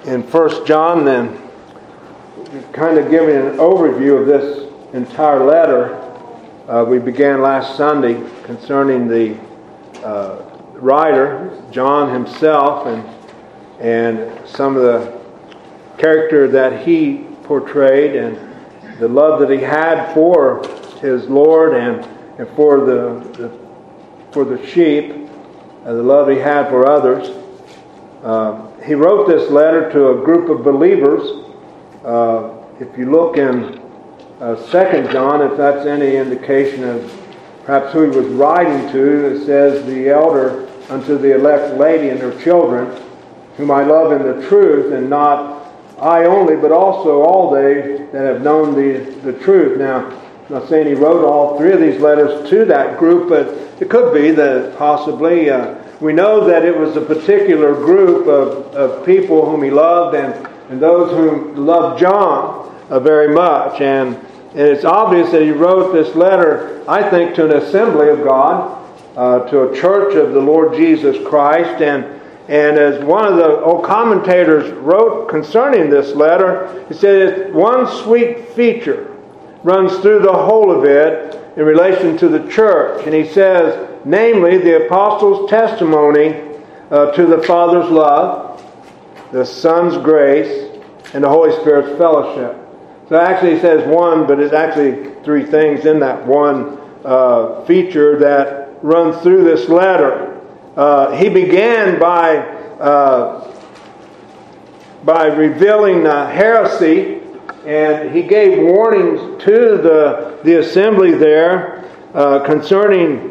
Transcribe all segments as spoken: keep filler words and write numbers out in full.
in First John, then, kind of giving an overview of this entire letter. Uh, we began last Sunday concerning the uh, writer, John himself, and and some of the character that he portrayed and the love that he had for his Lord and, and for the, the for the sheep, and the love he had for others. Uh, he wrote this letter to a group of believers. Uh, if you look in uh, Second John, if that's any indication of perhaps who he was writing to, it says, "The elder unto the elect lady and her children, whom I love in the truth, and not I only, but also all they that have known the, the truth." Now, I'm not saying he wrote all three of these letters to that group, but it could be that possibly. Uh, we know that it was a particular group of, of people whom he loved, and, and those whom loved John uh, very much. And, and it's obvious that he wrote this letter, I think, to an assembly of God, uh, to a church of the Lord Jesus Christ. And And as one of the old commentators wrote concerning this letter, he said, one sweet feature runs through the whole of it in relation to the church. And he says, namely, the apostles' testimony uh, to the Father's love, the Son's grace, and the Holy Spirit's fellowship. So actually he says one, but it's actually three things in that one uh, feature that runs through this letter. Uh, he began by uh, by revealing uh, heresy, and he gave warnings to the the assembly there uh, concerning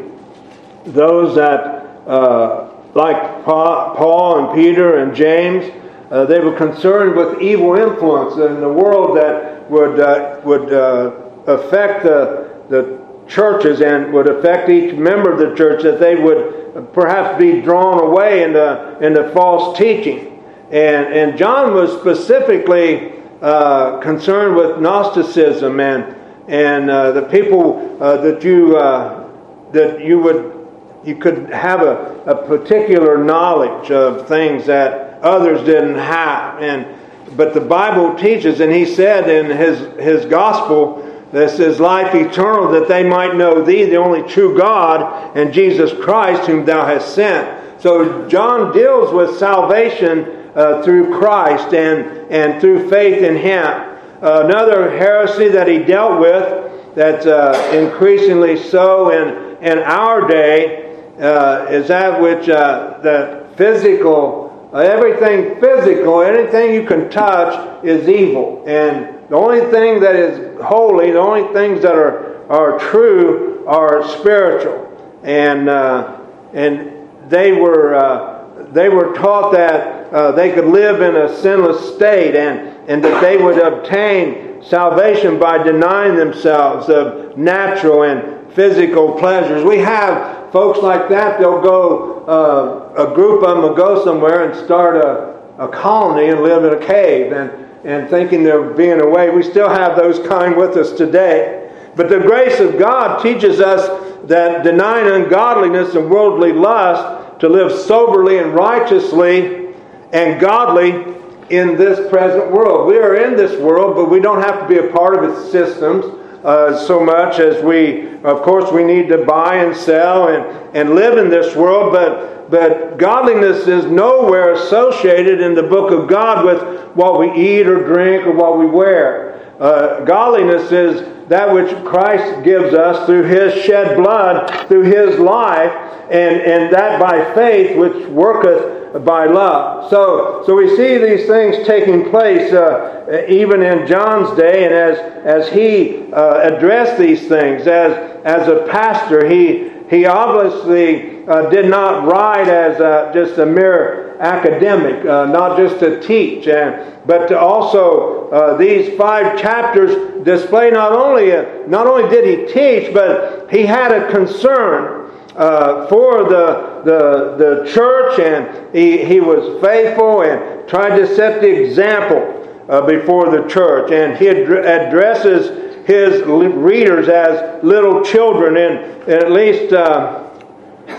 those that, uh, like Paul and Peter and James, uh, they were concerned with evil influence in the world that would uh, would uh, affect the the churches and would affect each member of the church, that they would perhaps be drawn away into, into false teaching. And, and John was specifically uh, concerned with Gnosticism and and uh, the people uh, that you uh, that you would you could have a, a particular knowledge of things that others didn't have. And but the Bible teaches, and he said in his his gospel, this is life eternal, that they might know thee, the only true God, and Jesus Christ, whom thou hast sent. So John deals with salvation uh, through Christ and, and through faith in Him. Uh, another heresy that he dealt with, that's uh, increasingly so in, in our day, uh, is that which uh, the physical, uh, everything physical, anything you can touch is evil. And the only thing that is holy, the only things that are, are true are spiritual. And uh, and they were uh, they were taught that uh, they could live in a sinless state, and, and that they would obtain salvation by denying themselves of natural and physical pleasures. We have folks like that. They'll go, uh, a group of them will go somewhere and start a, a colony and live in a cave, and and thinking they're being away. We still have those kind with us today. But the grace of God teaches us that denying ungodliness and worldly lust, to live soberly and righteously and godly in this present world. We are in this world, but we don't have to be a part of its systems uh, so much as we, of course, we need to buy and sell and, and live in this world, but But godliness is nowhere associated in the book of God with what we eat or drink or what we wear. Uh, godliness is that which Christ gives us through His shed blood, through His life, and, and that by faith which worketh by love. So, so we see these things taking place uh, even in John's day, and as as he uh, addressed these things as as a pastor, he he obviously Uh, did not write as uh, just a mere academic, uh, not just to teach, and, but to also uh, these five chapters display not only a, not only did he teach, but he had a concern uh, for the the the church, and he he was faithful and tried to set the example uh, before the church, and he ad- addresses his readers as little children in, in at least. Uh,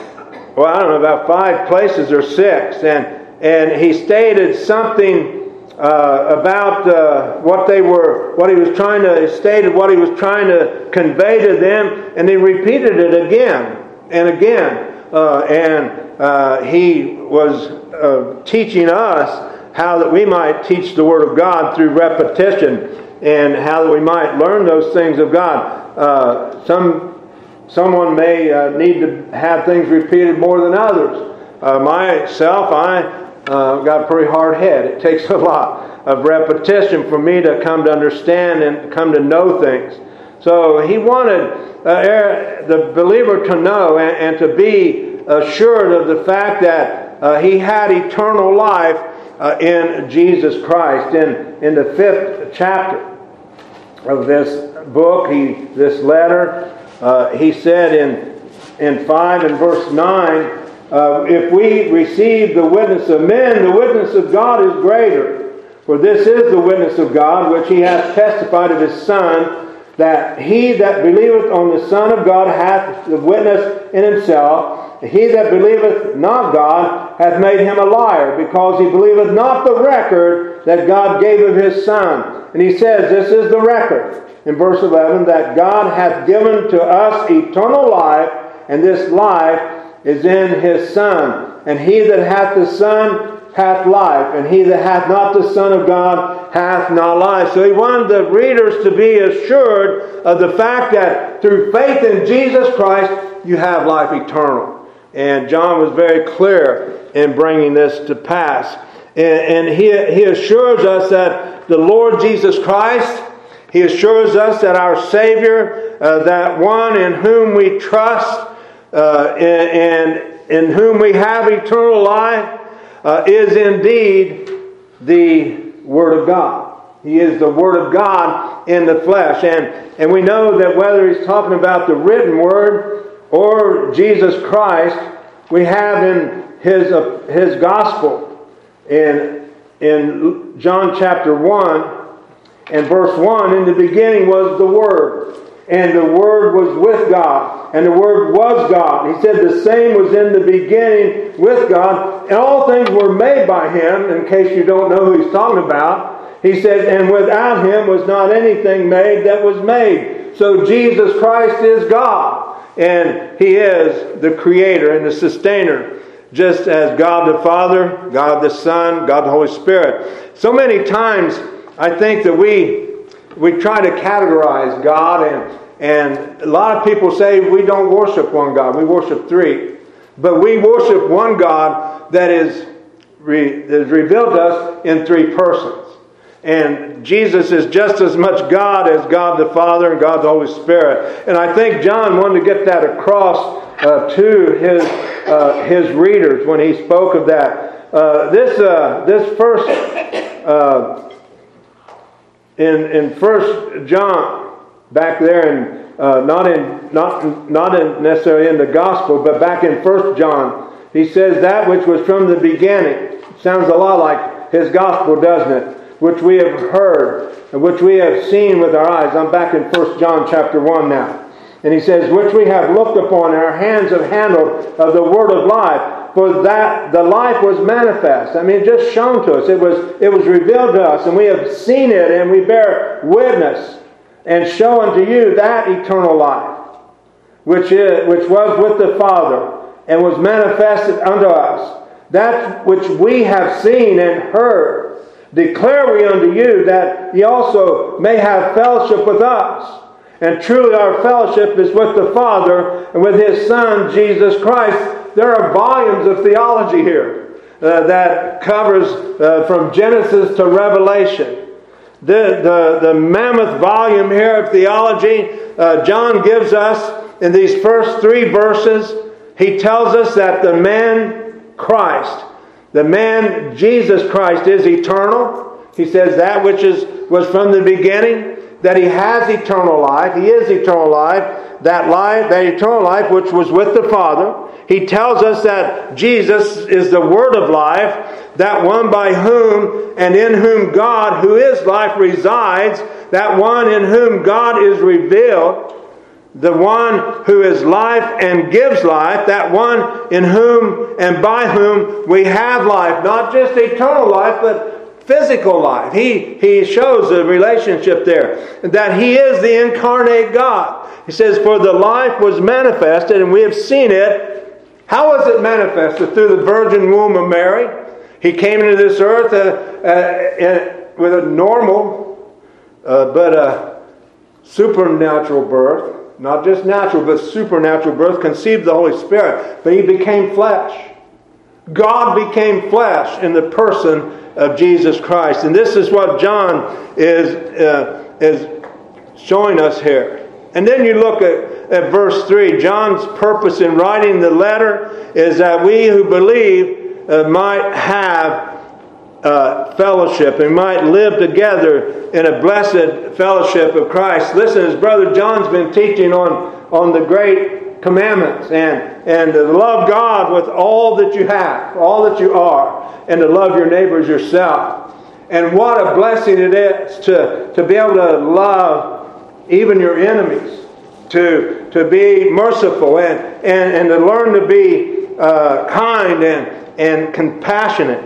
Well, I don't know, about five places or six. And and he stated something uh, about uh, what they were, what he was trying to, he stated what he was trying to convey to them, and he repeated it again and again. Uh, and uh, he was uh, teaching us how that we might teach the Word of God through repetition, and how that we might learn those things of God. Uh, some someone may uh, need to have things repeated more than others. Uh, myself, I uh, got a pretty hard head. It takes a lot of repetition for me to come to understand and come to know things. So he wanted uh, the believer to know and, and to be assured of the fact that uh, he had eternal life uh, in Jesus Christ. In, in the fifth chapter of this book, he this letter, uh, he said in, in five and verse nine, uh, if we receive the witness of men, the witness of God is greater. For this is the witness of God, which he hath testified of his Son, that he that believeth on the Son of God hath the witness in himself. He that believeth not God hath made him a liar, because he believeth not the record that God gave of his Son. And he says, this is the record, in verse eleven, that God hath given to us eternal life, and this life is in his Son. And he that hath the Son hath life, and he that hath not the Son of God hath not life. So he wanted the readers to be assured of the fact that through faith in Jesus Christ, you have life eternal. And John was very clear in bringing this to pass. And, and he, he assures us that the Lord Jesus Christ, he assures us that our Savior, uh, that one in whom we trust, uh, and, and in whom we have eternal life, Uh, is indeed the Word of God. He is the Word of God in the flesh. And, and we know that whether he's talking about the written Word or Jesus Christ, we have in his, uh, his gospel in, in John chapter one and verse one, in the beginning was the Word, and the Word was with God, and the Word was God. He said the same was in the beginning with God, and all things were made by him, in case you don't know who he's talking about. He said, and without him was not anything made that was made. So Jesus Christ is God, and he is the Creator and the Sustainer, just as God the Father, God the Son, God the Holy Spirit. So many times I think that we we try to categorize God, and, and a lot of people say we don't worship one God, we worship three. But we worship one God that is, re, that is revealed to us in three persons. And Jesus is just as much God as God the Father and God the Holy Spirit. And I think John wanted to get that across uh, to his uh, his readers when he spoke of that. Uh, this uh, this first uh, in in First John, back there in uh, not in not not in necessarily in the Gospel, but back in First John, he says that which was from the beginning. Sounds a lot like his Gospel, doesn't it? Which we have heard and which we have seen with our eyes. I'm back in First John chapter one now. And he says, which we have looked upon and our hands have handled of the word of life. For that the life was manifest. I mean, just shown to us. It was, it was revealed to us, and we have seen it, and we bear witness and show unto you that eternal life, which is, which was with the Father, and was manifested unto us. That which we have seen and heard, declare we unto you, that ye also may have fellowship with us. And truly our fellowship is with the Father and with His Son, Jesus Christ. There are volumes of theology here uh, that covers uh, from Genesis to Revelation. The, the, the mammoth volume here of theology, uh, John gives us in these first three verses, he tells us that the man Christ, the man Jesus Christ is eternal. He says that which is was from the beginning, that He has eternal life. He is eternal life. That life, that eternal life which was with the Father. He tells us that Jesus is the Word of life, that one by whom and in whom God, who is life, resides, that one in whom God is revealed, the one who is life and gives life, that one in whom and by whom we have life. Not just eternal life, but physical life. He, he shows the relationship there, that He is the incarnate God. He says, for the life was manifested, and we have seen it. How was it manifested? Through the virgin womb of Mary. He came into this earth uh, uh, with a normal, uh, but a supernatural birth. Not just natural, but supernatural birth. Conceived the Holy Spirit. But He became flesh. God became flesh in the person of Jesus Christ. And this is what John is, uh, is showing us here. And then you look at, at verse three. John's purpose in writing the letter is that we who believe uh, might have uh, fellowship and might live together in a blessed fellowship of Christ. Listen, as Brother John's been teaching on, on the great commandments and, and to love God with all that you have, all that you are, and to love your neighbors yourself. And what a blessing it is to, to be able to love even your enemies, to, to be merciful and, and, and to learn to be uh, kind and, and compassionate.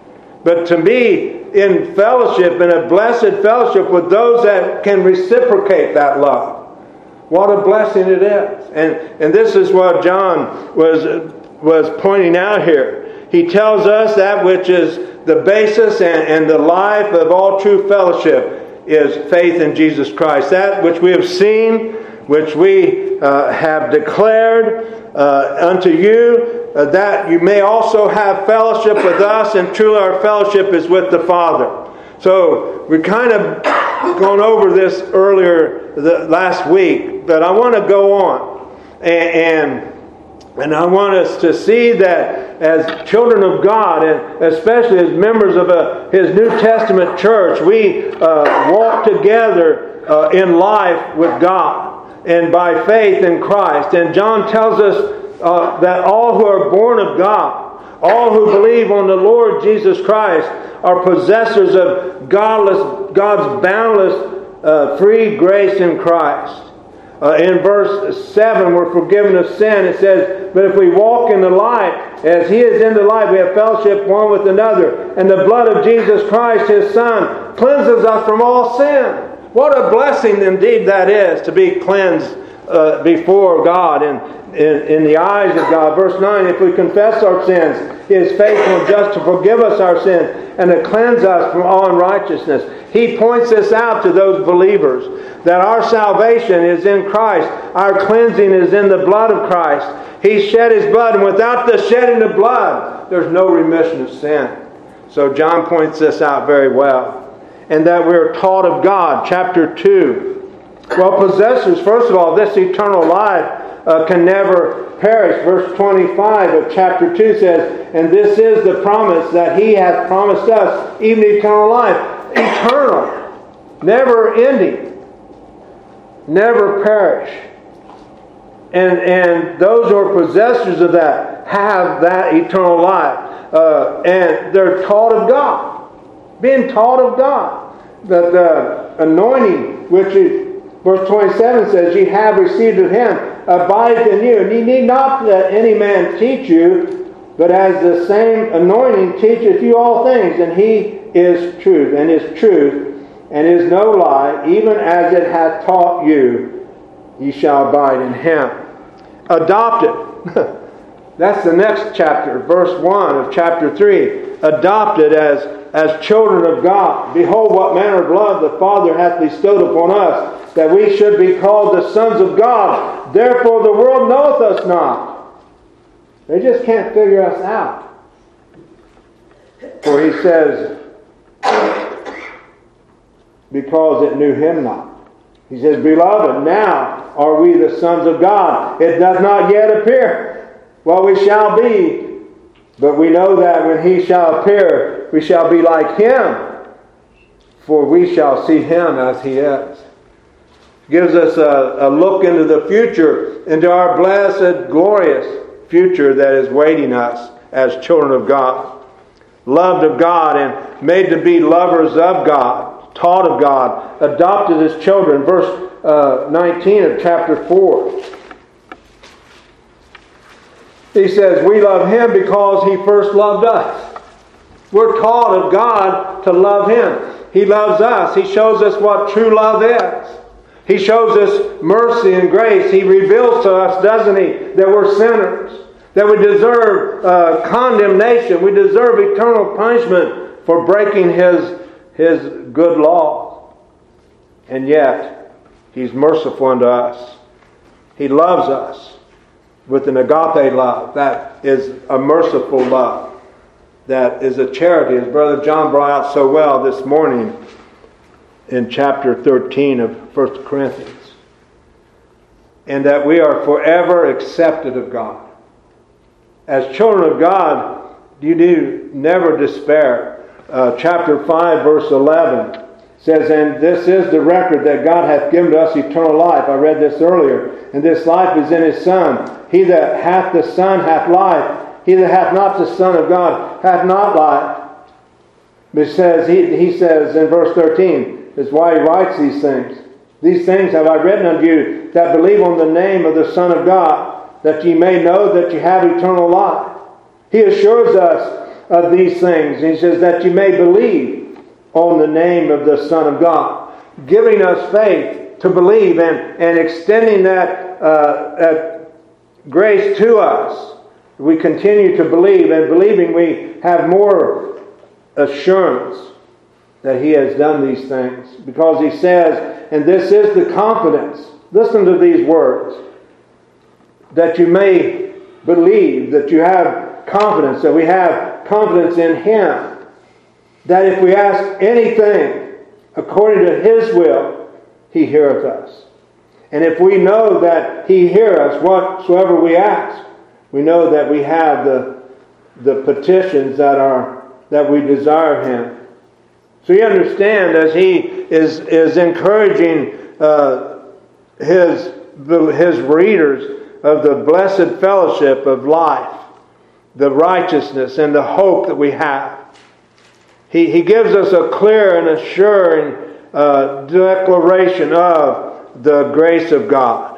But to be in fellowship, in a blessed fellowship with those that can reciprocate that love. What a blessing it is. And, and this is what John was, was pointing out here. He tells us that which is the basis and, and the life of all true fellowship is faith in Jesus Christ. That which we have seen, which we uh, have declared uh, unto you, uh, that you may also have fellowship with us, and truly our fellowship is with the Father. So we kind of gone over this earlier the, last week, but I want to go on. And, and And I want us to see that as children of God, and especially as members of a, His New Testament church, we uh, walk together uh, in life with God and by faith in Christ. And John tells us uh, that all who are born of God, all who believe on the Lord Jesus Christ, are possessors of godless, God's boundless uh, free grace in Christ. Uh, in verse seven, we're forgiven of sin. It says, but if we walk in the light, as He is in the light, we have fellowship one with another. And the blood of Jesus Christ, His Son, cleanses us from all sin. What a blessing indeed that is, to be cleansed uh, before God and in, in the eyes of God. Verse nine, if we confess our sins, He is faithful and just to forgive us our sins and to cleanse us from all unrighteousness. He points this out to those believers, that our salvation is in Christ. Our cleansing is in the blood of Christ. He shed His blood, and without the shedding of blood, there's no remission of sin. So John points this out very well. And that we're taught of God. Chapter two. Well, possessors, first of all, this eternal life uh, can never perish. Verse twenty-five of chapter two says, and this is the promise that He hath promised us, even eternal life. Eternal. Never ending. Never perish. And, and those who are possessors of that have that eternal life. Uh, and they're taught of God. Being taught of God. That the anointing, which is, verse twenty-seven says, ye have received of Him, abideth in you. And ye need not that any man teach you, but as the same anointing teacheth you all things. And He is truth, and is truth, and is no lie, even as it hath taught you, ye shall abide in Him. Adopted. That's the next chapter, verse one of chapter three. Adopted as, as children of God. Behold, what manner of love the Father hath bestowed upon us, that we should be called the sons of God. Therefore the world knoweth us not. They just can't figure us out. For He says, because it knew Him not. He says, beloved, now are we the sons of God. It does not yet appear what we shall be. But we know that when He shall appear, we shall be like Him. For we shall see Him as He is. Gives us a, a look into the future, into our blessed, glorious future that is waiting us as children of God. Loved of God and made to be lovers of God. Taught of God. Adopted as children. Verse uh, nineteen of chapter four. He says, we love Him because He first loved us. We're taught of God to love Him. He loves us. He shows us what true love is. He shows us mercy and grace. He reveals to us, doesn't He, that we're sinners, that we deserve uh, condemnation. We deserve eternal punishment for breaking His, His good law. And yet, He's merciful unto us. He loves us with an agape love. That is a merciful love. That is a charity, as Brother John brought out so well this morning in chapter thirteen of First Corinthians. And that we are forever accepted of God. As children of God, you do never despair. Uh, chapter five, verse eleven says, "And this is the record that God hath given to us eternal life." I read this earlier. "And this life is in His Son. He that hath the Son hath life. He that hath not the Son of God hath not life." But it says, he, he says in verse thirteen, is why he writes these things. "These things have I written unto you that believe on the name of the Son of God, that ye may know that ye have eternal life." He assures us of these things. He says that ye may believe on the name of the Son of God, giving us faith to believe and, and extending that, uh, that grace to us. We continue to believe, and believing we have more assurance that He has done these things. Because He says, and this is the confidence, listen to these words, that you may believe, that you have confidence, that we have confidence in Him, that if we ask anything according to His will, He heareth us. And if we know that He heareth us whatsoever we ask, we know that we have the, the petitions that are that we desire of Him. So you understand, as he is is encouraging uh, his his readers of the blessed fellowship of life, the righteousness and the hope that we have. He he gives us a clear and assuring uh, declaration of the grace of God,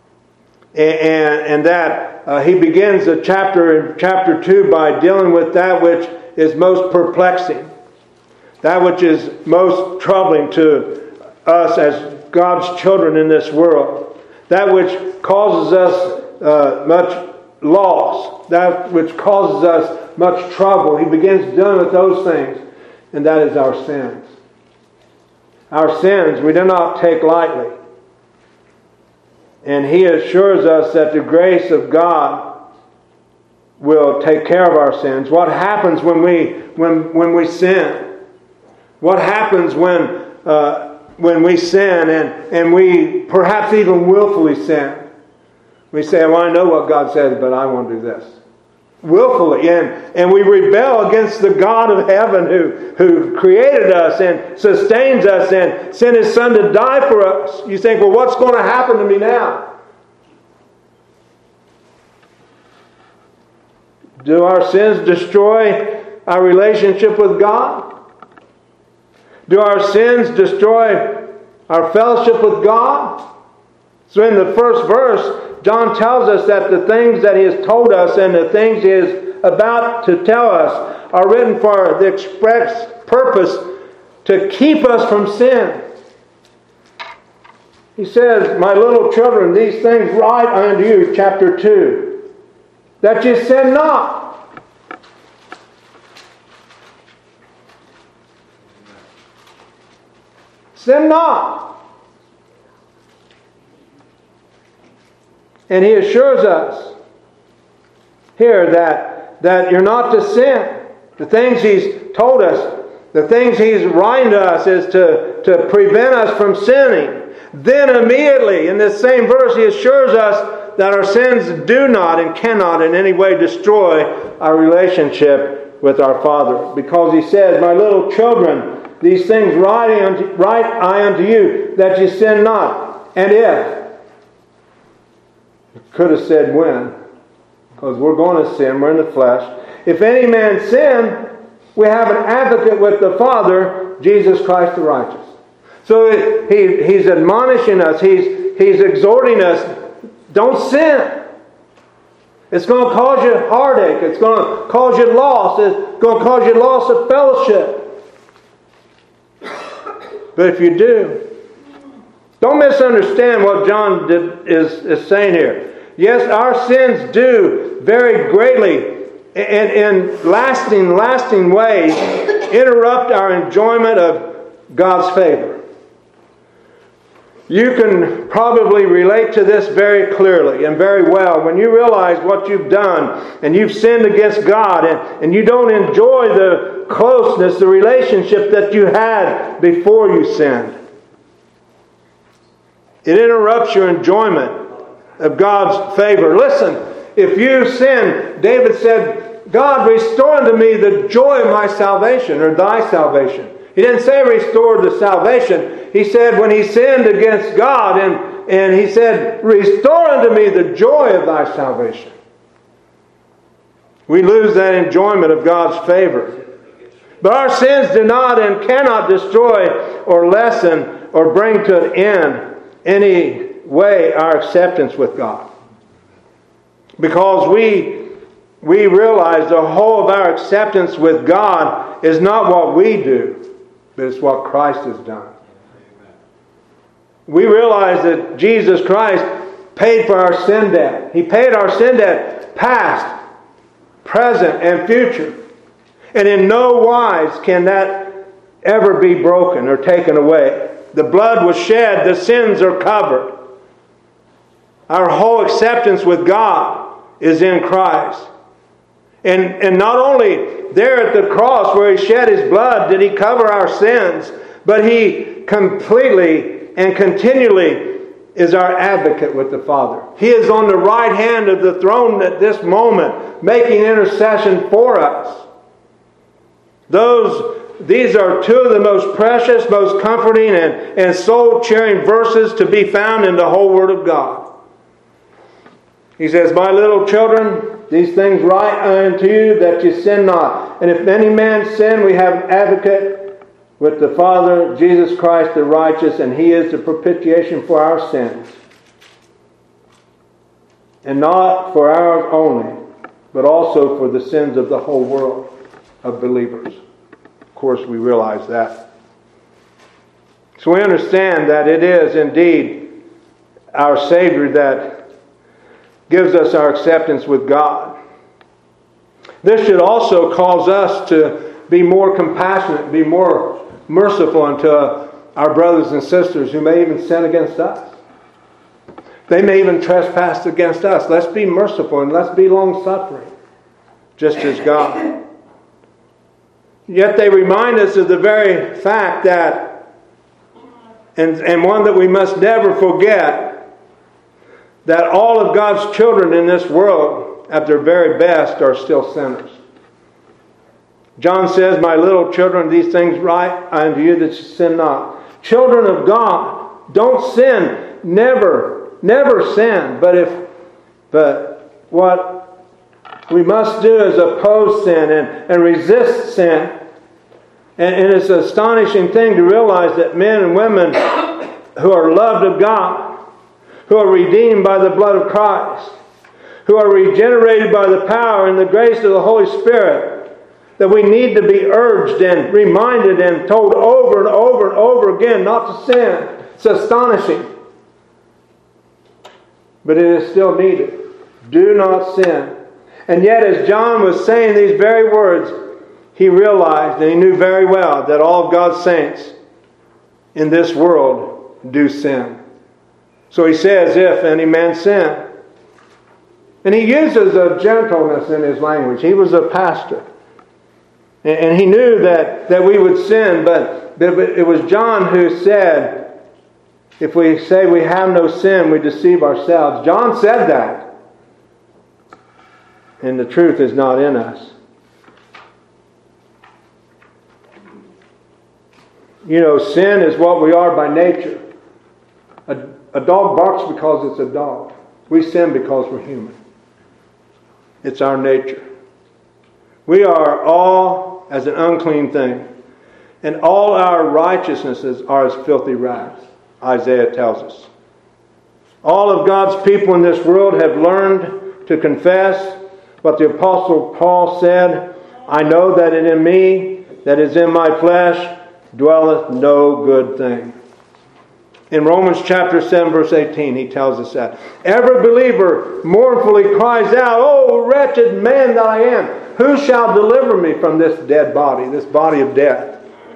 and and, and that uh, he begins the chapter in chapter two by dealing with that which is most perplexing. That which is most troubling to us as God's children in this world. That which causes us uh, much loss. That which causes us much trouble. He begins dealing with those things. And that is our sins. Our sins we do not take lightly. And He assures us that the grace of God will take care of our sins. What happens when we when when we sin? What happens when uh, when we sin and, and we perhaps even willfully sin? We say, well, I know what God says, but I want to do this. Willfully. And, and we rebel against the God of heaven who, who created us and sustains us and sent His Son to die for us. You think, well, what's going to happen to me now? Do our sins destroy our relationship with God? Do our sins destroy our fellowship with God? So in the first verse, John tells us that the things that He has told us and the things He is about to tell us are written for the express purpose to keep us from sin. He says, "My little children, these things write unto you," chapter two, "that ye sin not." Sin not. And He assures us here that, that you're not to sin. The things He's told us, the things He's writing to us is to, to prevent us from sinning. Then immediately, in this same verse, He assures us that our sins do not and cannot in any way destroy our relationship with our Father. Because He says, "My little children, these things write unto, write I unto you, that ye sin not." And if, could have said when, because we're going to sin, we're in the flesh. "If any man sin, we have an advocate with the Father, Jesus Christ the righteous." So he, He's admonishing us, He's, he's exhorting us, don't sin. It's going to cause you heartache. It's going to cause you loss. It's going to cause you loss of fellowship. But if you do, don't misunderstand what John did, is, is saying here. Yes, our sins do very greatly and in lasting, lasting ways interrupt our enjoyment of God's favor. You can probably relate to this very clearly and very well when you realize what you've done and you've sinned against God and, and you don't enjoy the closeness, the relationship that you had before you sinned. It interrupts your enjoyment of God's favor. Listen, if you sin, David said, God, restore unto me the joy of my salvation, or thy salvation. He didn't say restore the salvation. He said when he sinned against God, and, and he said, restore unto me the joy of thy salvation. We lose that enjoyment of God's favor. But our sins do not and cannot destroy or lessen or bring to an end any way our acceptance with God. Because we, we realize the whole of our acceptance with God is not what we do, but it's what Christ has done. We realize that Jesus Christ paid for our sin debt. He paid our sin debt past, present, and future. And in no wise can that ever be broken or taken away. The blood was shed, the sins are covered. Our whole acceptance with God is in Christ. And, and not only there at the cross where He shed His blood did He cover our sins, but He completely and continually is our advocate with the Father. He is on the right hand of the throne at this moment, making intercession for us. Those These are two of the most precious, most comforting, and, and soul-cheering verses to be found in the whole Word of God. He says, my little children, these things write unto you that you sin not. And if any man sin, we have an advocate with the Father, Jesus Christ the righteous, and He is the propitiation for our sins. And not for ours only, but also for the sins of the whole world of believers. Of course, we realize that. So we understand that it is indeed our Savior that gives us our acceptance with God. This should also cause us to be more compassionate, be more merciful unto our brothers and sisters who may even sin against us. They may even trespass against us. Let's be merciful and let's be long-suffering, just as God. Yet they remind us of the very fact that, and, and one that we must never forget, that all of God's children in this world, at their very best, are still sinners. John says, my little children, these things write unto you that you sin not. Children of God, don't sin. Never, never sin. But if, but what we must do is oppose sin and, and resist sin. And, and it's an astonishing thing to realize that men and women who are loved of God, who are redeemed by the blood of Christ, who are regenerated by the power and the grace of the Holy Spirit, that we need to be urged and reminded and told over and over and over again not to sin. It's astonishing. But it is still needed. Do not sin. And yet, as John was saying these very words, he realized and he knew very well that all of God's saints in this world do sin. So he says, if any man sin. And he uses a gentleness in his language. He was a pastor. And he knew that, that we would sin, but it was John who said, if we say we have no sin, we deceive ourselves. John said that. And the truth is not in us. You know, sin is what we are by nature. A, a dog barks because it's a dog. We sin because we're human. It's our nature. We are all as an unclean thing. And all our righteousnesses are as filthy rags, Isaiah tells us. All of God's people in this world have learned to confess what the Apostle Paul said, I know that it in me, that is in my flesh, dwelleth no good thing. In Romans chapter seven, verse eighteen, he tells us that. Every believer mournfully cries out, "Oh, wretched man that I am, who shall deliver me from this dead body, this body of death?"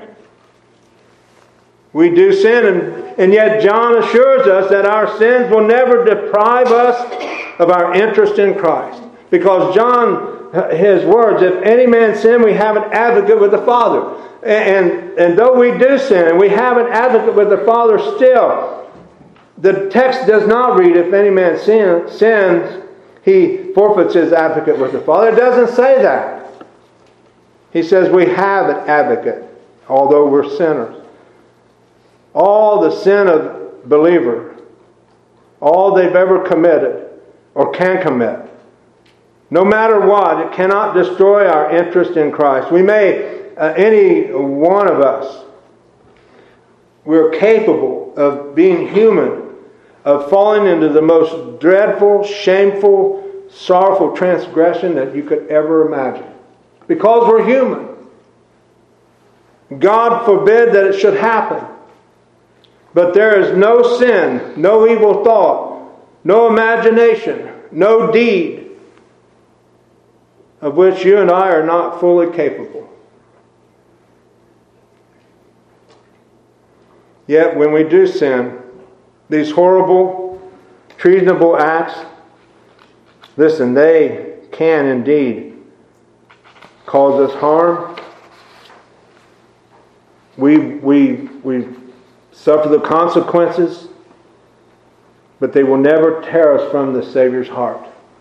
We do sin, and, and yet John assures us that our sins will never deprive us of our interest in Christ. Because John, his words, if any man sin, we have an advocate with the Father. And, and, and though we do sin, and we have an advocate with the Father still, the text does not read, if any man sin, sins, he forfeits his advocate with the Father. It doesn't say that. He says we have an advocate, although we're sinners. All the sin of believer, all they've ever committed or can commit, no matter what, it cannot destroy our interest in Christ. We may, uh, any one of us, we're capable of being human, of falling into the most dreadful, shameful, sorrowful transgression that you could ever imagine. Because we're human. God forbid that it should happen. But there is no sin, no evil thought, no imagination, no deed of which you and I are not fully capable. Yet when we do sin, these horrible, treasonable acts, listen, they can indeed cause us harm. We, we, we suffer the consequences, but they will never tear us from the Savior's heart.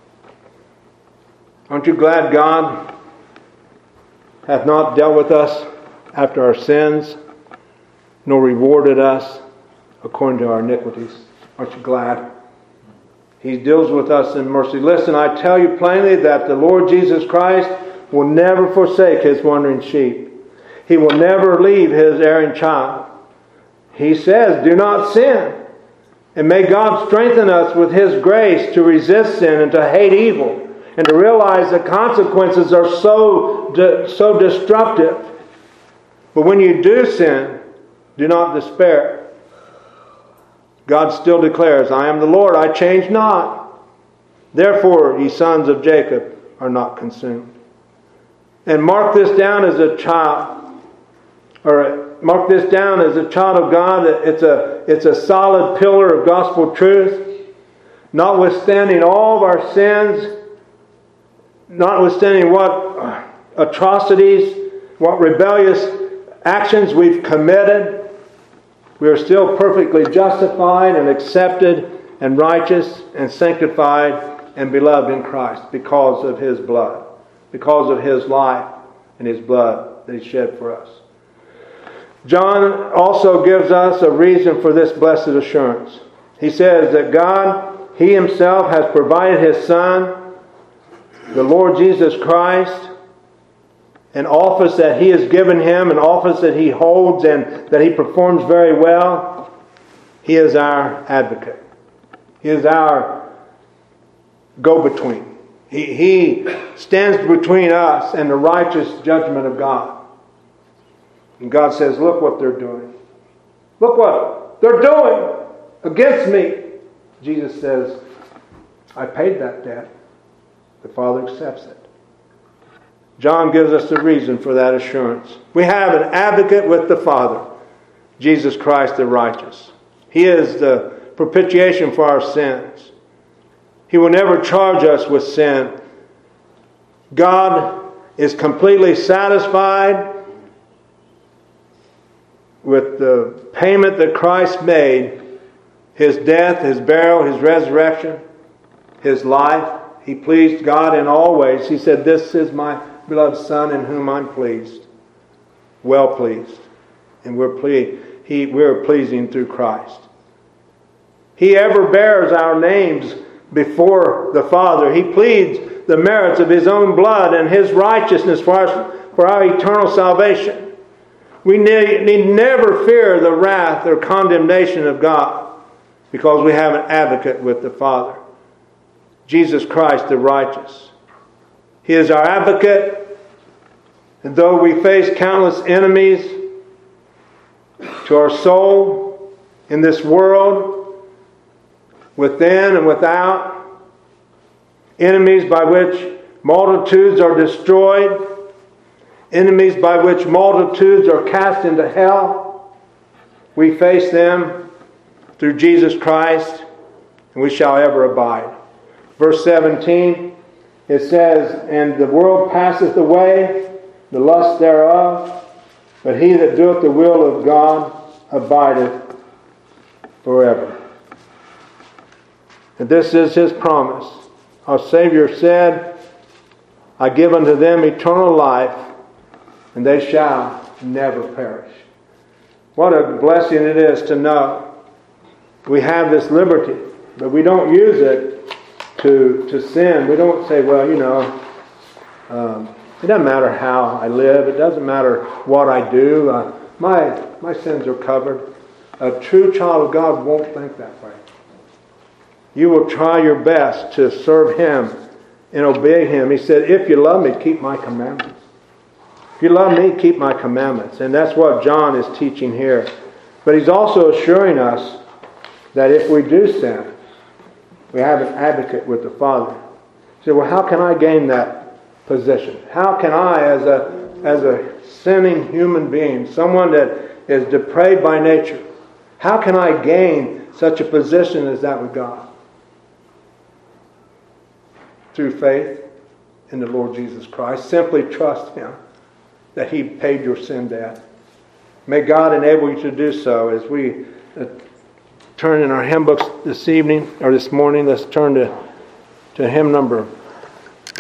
Aren't you glad God hath not dealt with us after our sins, nor rewarded us according to our iniquities? Aren't you glad? He deals with us in mercy. Listen, I tell you plainly that the Lord Jesus Christ will never forsake His wandering sheep. He will never leave His erring child. He says, do not sin. And may God strengthen us with His grace to resist sin and to hate evil, and to realize the consequences are so, de- so destructive. But when you do sin, do not despair. God still declares, I am the Lord, I change not. Therefore, ye sons of Jacob are not consumed. And mark this down as a child, or mark this down as a child of God. It's a, it's a solid pillar of gospel truth. Notwithstanding all of our sins, notwithstanding what atrocities, what rebellious actions we've committed, we are still perfectly justified and accepted and righteous and sanctified and beloved in Christ because of His blood, because of His life and His blood that He shed for us. John also gives us a reason for this blessed assurance. He says that God, He Himself has provided His Son, the Lord Jesus Christ, an office that He has given Him, an office that He holds and that He performs very well. He is our advocate. He is our go-between. He, he stands between us and the righteous judgment of God. And God says, look what they're doing. Look what they're doing against me. Jesus says, I paid that debt. The Father accepts it. John gives us the reason for that assurance. We have an advocate with the Father, Jesus Christ the righteous. He is the propitiation for our sins. He will never charge us with sin. God is completely satisfied with the payment that Christ made, His death, His burial, His resurrection, His life. He pleased God in all ways. He said, this is my beloved Son in whom I'm pleased. Well pleased. And we're, ple- he, we're pleasing through Christ. He ever bears our names before the Father. He pleads the merits of His own blood and His righteousness for our, for our eternal salvation. We need, need never fear the wrath or condemnation of God because we have an advocate with the Father, Jesus Christ the righteous. He is our advocate, and though we face countless enemies, to our soul in this world, within and without, enemies by which multitudes are destroyed, enemies by which multitudes are cast into hell. We face them through Jesus Christ, and we shall ever abide. Verse seventeen, it says, "And the world passeth away, the lust thereof, but he that doeth the will of God abideth forever." And this is His promise. Our Savior said, "I give unto them eternal life, and they shall never perish." What a blessing it is to know we have this liberty, but we don't use it to, to sin. We don't say, well, you know, um, it doesn't matter how I live. It doesn't matter what I do. Uh, my, my sins are covered. A true child of God won't think that way. You will try your best to serve Him and obey Him. He said, if you love me, keep my commandments. If you love me, keep my commandments. And that's what John is teaching here. But he's also assuring us that if we do sin, we have an advocate with the Father. He said, well, how can I gain that position? How can I, as a, as a sinning human being, someone that is depraved by nature, how can I gain such a position as that with God? Through faith in the Lord Jesus Christ. Simply trust Him that He paid your sin debt. May God enable you to do so. As we uh, turn in our hymn books this evening, or this morning, let's turn to, to hymn number